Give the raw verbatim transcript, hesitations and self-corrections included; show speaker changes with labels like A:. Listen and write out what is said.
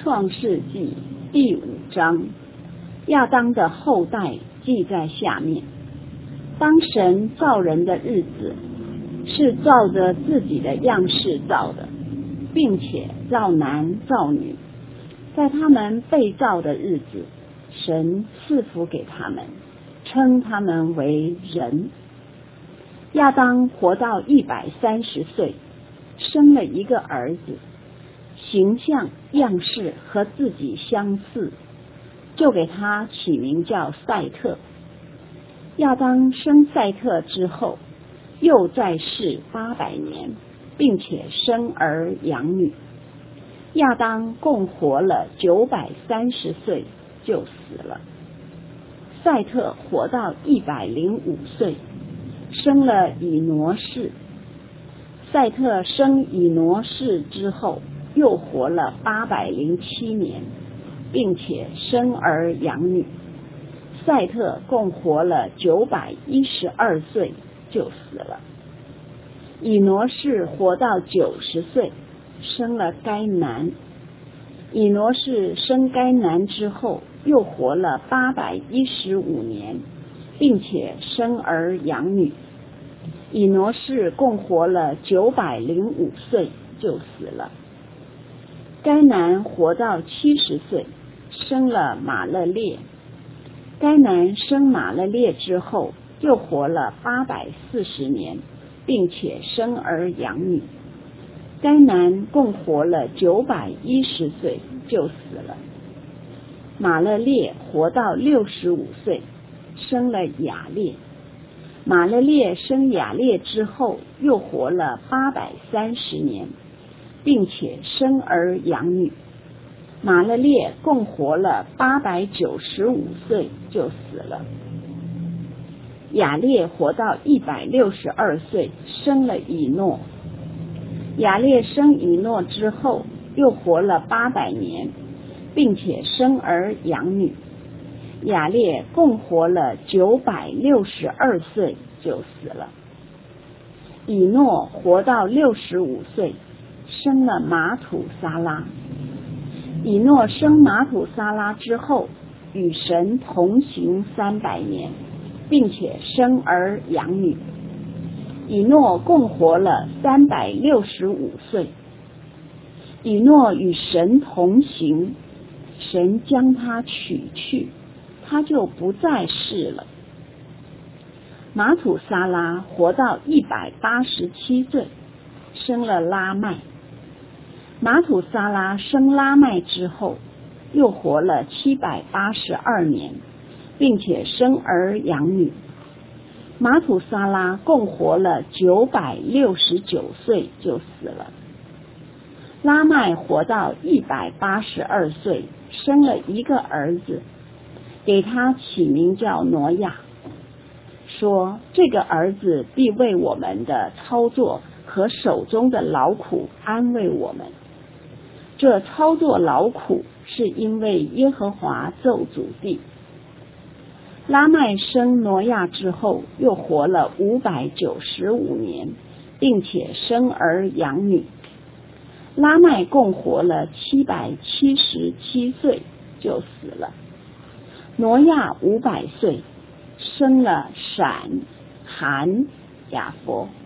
A: 创世纪第五章，亚当的后代记在下面。当神造人的日子，是照着自己的样式造的，并且造男造女。在他们被造的日子，神赐福给他们，称他们为人。亚当活到一百三十岁，生了一个儿子，形象样式和自己相似，就给他起名叫赛特。亚当生赛特之后，又在世八百年，并且生儿养女。亚当共活了九百三十岁就死了。赛特活到一百零五岁，生了以挪士。赛特生以挪士之后，又活了八百零七年，并且生儿养女。赛特共活了九百一十二岁就死了。以挪士活到九十岁，生了该男。以挪士生该男之后，又活了八百一十五年，并且生儿养女。以挪士共活了九百零五岁就死了。该男活到七十岁，生了马勒列。该男生马勒列之后，又活了八百四十年，并且生儿养女。该男共活了九百一十岁就死了。马勒列活到六十五岁，生了雅列。马勒列生雅列之后，又活了八百三十年，并且生儿养女。马勒列共活了八百九十五岁就死了。雅列活到一百六十二岁，生了以诺。雅列生以诺之后，又活了八百年，并且生儿养女。雅列共活了九百六十二岁就死了。以诺活到六十五岁，生了马土撒拉。以诺生马土撒拉之后，与神同行三百年，并且生儿养女。以诺共活了三百六十五岁。以诺与神同行，神将他取去，他就不再世了。马土撒拉活到一百八十七岁，生了拉麦。马土撒拉生拉麦之后，又活了七百八十二年，并且生儿养女。马土撒拉共活了九百六十九岁就死了。拉麦活到一百八十二岁，生了一个儿子，给他起名叫挪亚，说这个儿子必为我们的操作和手中的劳苦安慰我们。这操作劳苦是因为耶和华咒诅地。拉麦生挪亚之后，又活了五百九十五年，并且生儿养女。拉麦共活了七百七十七岁就死了。挪亚五百岁，生了闪、含、雅佛。